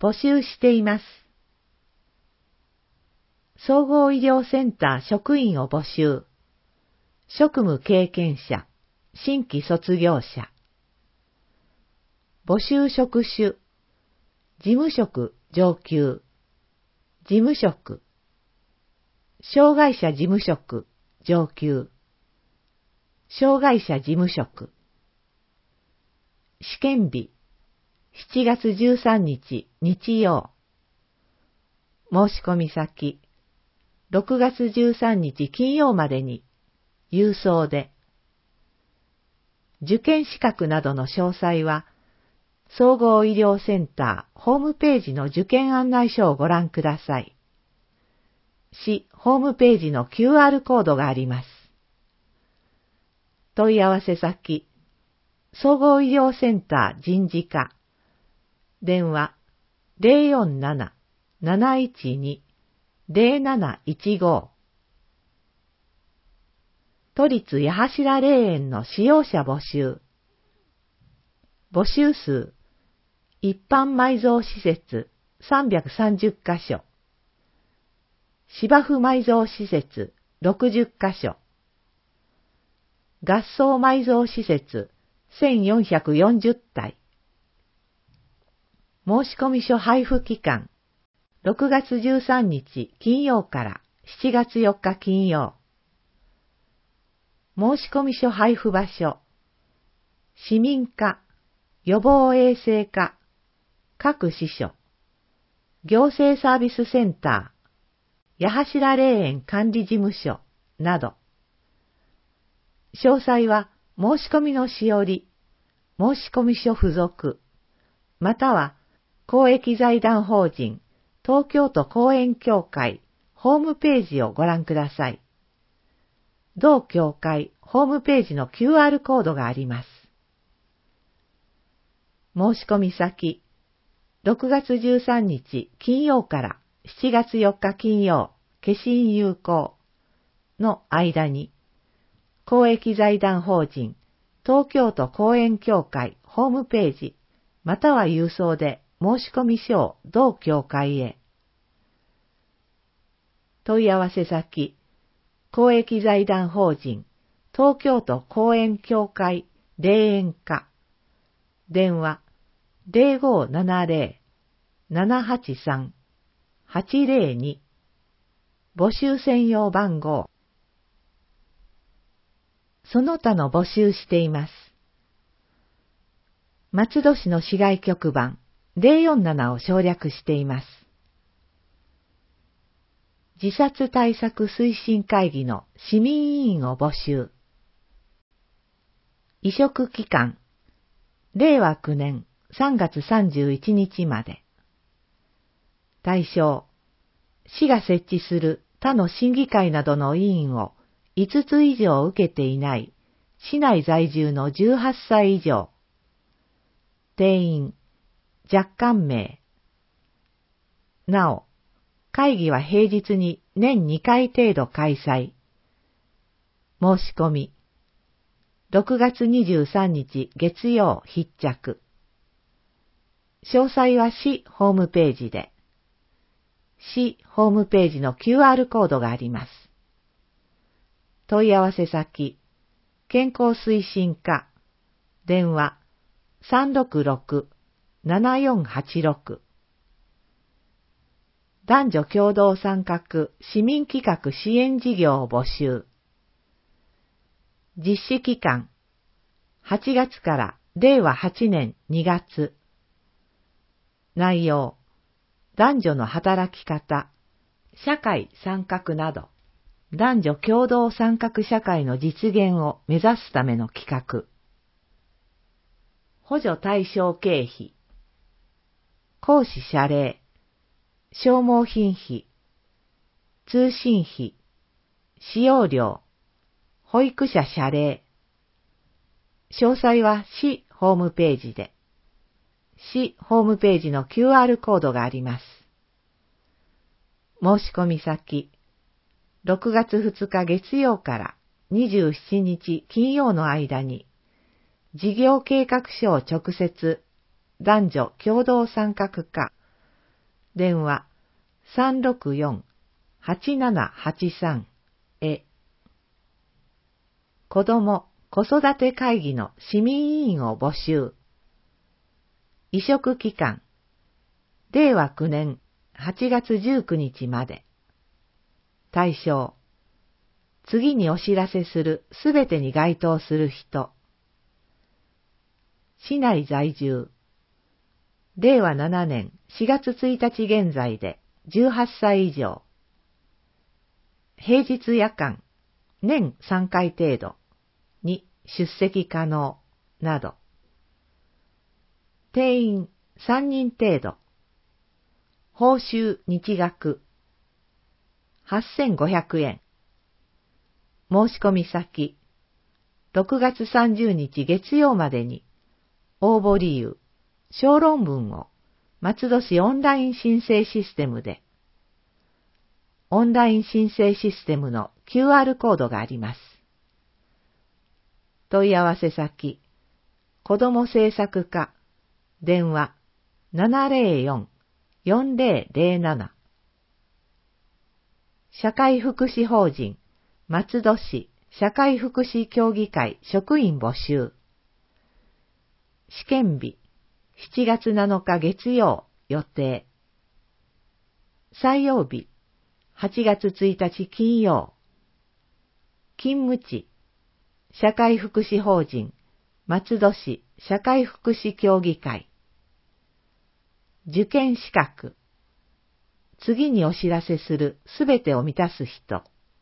募集しています。総合医療センター職員を募集。職務経験者、新規卒業者。募集職種、事務職上級、事務職。障害者事務職上級、障害者事務職。試験日、7月13日日曜。申し込み先、6月13日金曜までに、郵送で。受験資格などの詳細は、総合医療センターホームページの受験案内書をご覧ください。市ホームページの QR コードがあります。問い合わせ先、総合医療センター人事課、電話 047-712-0715。都立八柱霊園の使用者募集。募集数、一般埋蔵施設330カ所。芝生埋蔵施設60カ所。合葬埋蔵施設1440体。申込書配布期間、6月13日金曜から7月4日金曜。申込書配布場所、市民課、予防衛生課、各支所、行政サービスセンター、八柱霊園管理事務所など。詳細は申し込みのしおり、申込書付属、または公益財団法人東京都公園協会ホームページをご覧ください。同協会ホームページの QR コードがあります。申し込み先、6月13日金曜から7月4日金曜、消印有効の間に、公益財団法人東京都公園協会ホームページ、または郵送で申込書を同協会へ。問い合わせ先、公益財団法人東京都公園協会霊園課、電話 0570-783-802、募集専用番号。その他の募集しています。松戸市の市外局番047を省略しています。自殺対策推進会議の市民委員を募集。委嘱期間、令和9年3月31日まで。対象、市が設置する他の審議会などの委員を5つ以上受けていない市内在住の18歳以上。定員、若干名。なお、会議は平日に年2回程度開催。申し込み、6月23日月曜必着。詳細は市ホームページで。市ホームページの QR コードがあります。問い合わせ先、健康推進課、電話 366-7486。男女共同参画市民企画支援事業を募集。実施期間、8月から令和8年2月。内容、男女の働き方、社会参画など、男女共同参画社会の実現を目指すための企画。補助対象経費、講師謝礼、消耗品費、通信費、使用料、保育者謝礼。詳細は市ホームページで。市ホームページの QR コードがあります。申し込み先、6月2日月曜から27日金曜の間に、事業計画書を直接、男女共同参画課、 電話364-8783へ。子ども・子育て会議の市民委員を募集。委嘱期間、令和9年8月19日まで。対象、次にお知らせするすべてに該当する人。市内在住。令和7年4月1日現在で18歳以上。平日夜間、年3回程度に出席可能など。定員3人程度。報酬日額8500円。申し込み先、6月30日月曜までに、応募理由、小論文を松戸市オンライン申請システムで、オンライン申請システムの QR コードがあります。問い合わせ先、子ども政策課、電話704-4007。社会福祉法人松戸市社会福祉協議会職員募集。試験日7月7日月曜予定。採用日8月1日金曜。勤務地社会福祉法人松戸市社会福祉協議会。受験資格。次にお知らせするすべてを満たす人。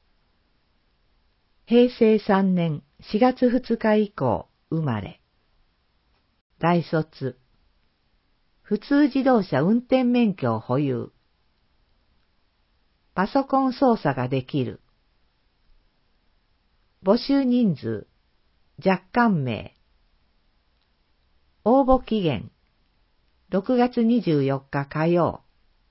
平成3年4月2日以降生まれ。大卒。普通自動車運転免許を保有。パソコン操作ができる。募集人数、若干名。応募期限、6月24日火曜。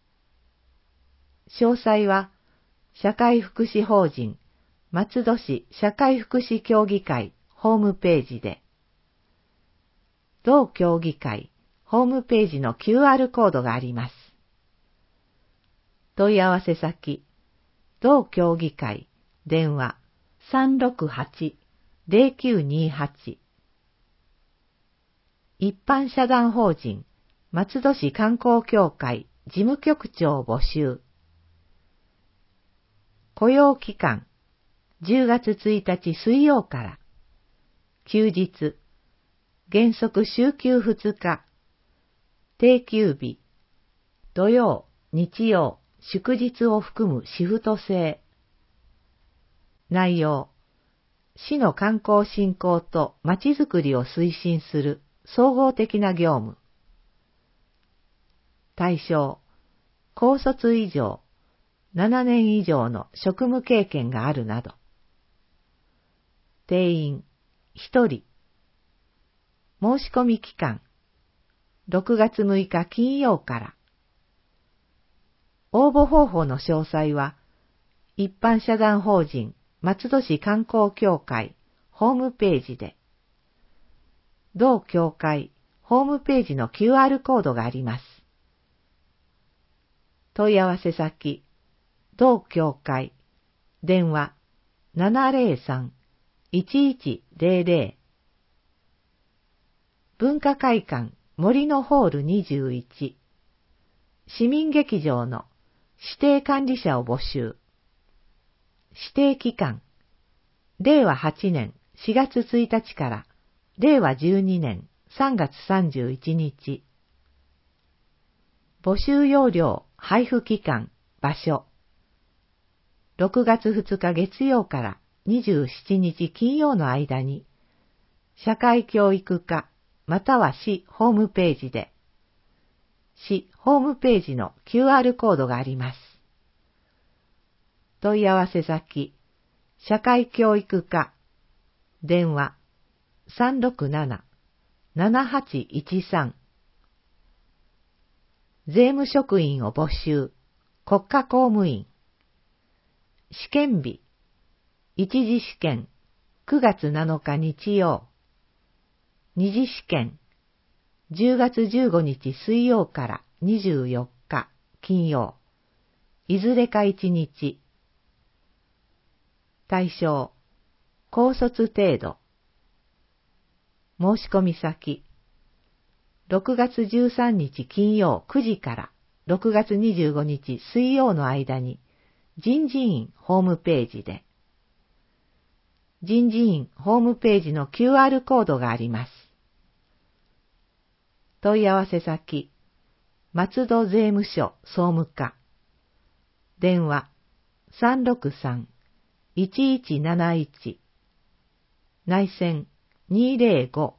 詳細は、社会福祉法人松戸市社会福祉協議会ホームページで、同協議会ホームページの QR コードがあります。問い合わせ先、同協議会電話368-0928。一般社団法人松戸市観光協会事務局長募集。雇用期間10月1日水曜から。休日原則週休2日。定休日土曜、日曜、祝日を含むシフト制。内容、市の観光振興とまちづくりを推進する総合的な業務。対象、高卒以上、7年以上の職務経験があるなど。定員、1人。申し込み期間、6月6日金曜から。応募方法の詳細は、一般社団法人松戸市観光協会ホームページで、同協会ホームページの QR コードがあります。問い合わせ先、同協会電話703-1100。文化会館森のホール21。市民劇場の指定管理者を募集。指定期間、令和8年4月1日から令和12年3月31日。募集要領、配布期間、場所。6月2日月曜から27日金曜の間に、社会教育課または市ホームページで、市ホームページの QR コードがあります。問い合わせ先、社会教育課電話367-7813。税務職員を募集、国家公務員。試験日、一次試験、9月7日日曜。二次試験、10月15日水曜から24日金曜、いずれか1日。対象、高卒程度。申し込み先、6月13日金曜9時から6月25日水曜の間に人事院ホームページで、人事院ホームページの QR コードがあります。問い合わせ先、松戸税務署総務課。電話、363-1171。内線、205。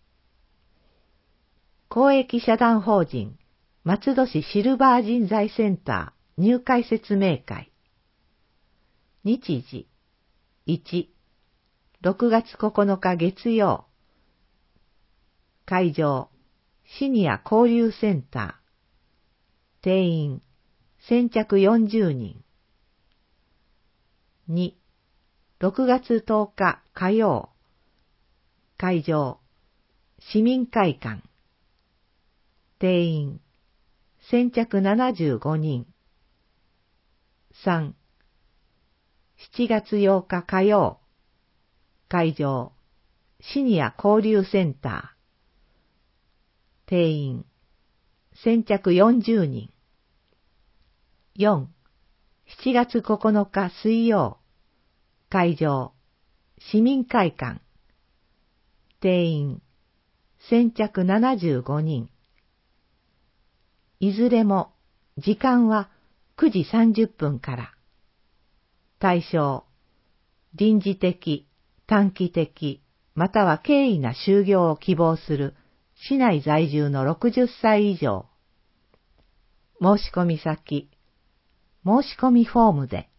公益社団法人、松戸市シルバー人材センター入会説明会。日時、1、6月9日月曜。会場、シニア交流センター。定員、先着40人。2、6月10日火曜。会場、市民会館。定員、先着75人。3、7月8日火曜。会場、シニア交流センター。定員、先着40人。4、7月9日水曜。会場、市民会館。定員、先着75人。いずれも、時間は9時30分から。対象、臨時的、短期的、または経緯な就業を希望する市内在住の60歳以上。申し込み先、申し込みフォームで。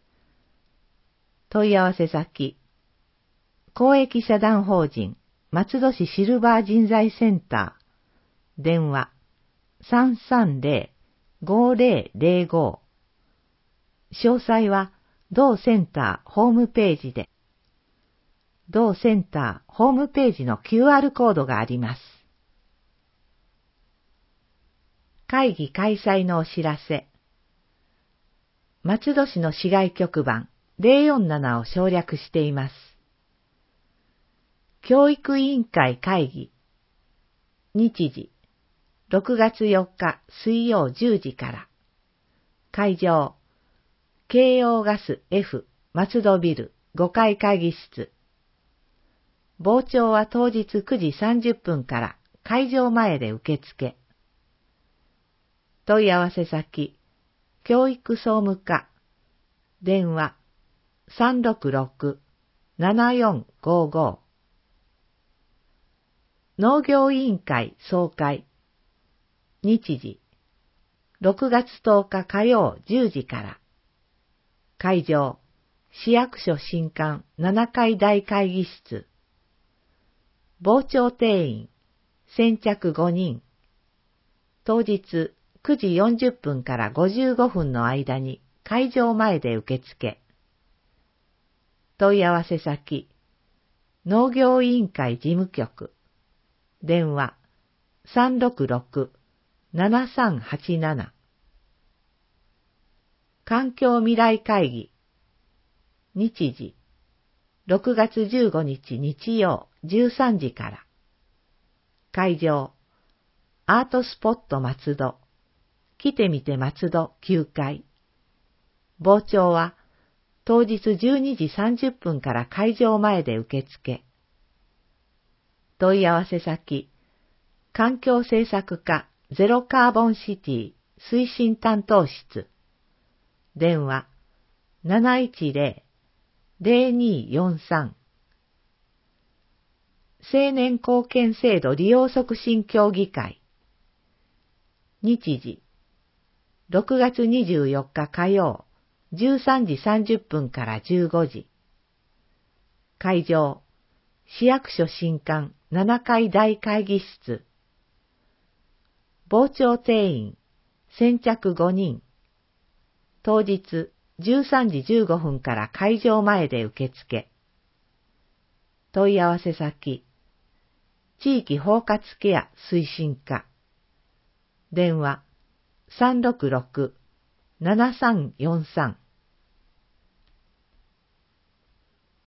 問い合わせ先、公益社団法人松戸市シルバー人材センター。電話、330-5005。詳細は同センターホームページで。同センターホームページの QR コードがあります。会議開催のお知らせ。松戸市の市外局番047を省略しています。教育委員会会議。日時、6月4日水曜10時から。会場、京葉ガス F 松戸ビル5階会議室。傍聴は当日9時30分から会場前で受付。問い合わせ先、教育総務課。電話、366-7455。農業委員会総会。日時、6月10日火曜10時から。会場、市役所新館7階大会議室。傍聴定員、先着5人。当日9時40分から55分の間に会場前で受付。問い合わせ先、農業委員会事務局。電話、366-7387。環境未来会議。日時、6月15日日曜13時から。会場、アートスポット松戸。来てみて松戸9階。傍聴は当日12時30分から会場前で受付。問い合わせ先、環境政策課ゼロカーボンシティ推進担当室。電話、710-0243。青年貢献制度利用促進協議会。日時、6月24日火曜、13時30分から15時。会場、市役所新館7階大会議室。傍聴定員、先着5人。当日13時15分から会場前で受付。問い合わせ先、地域包括ケア推進課。電話、 366-7343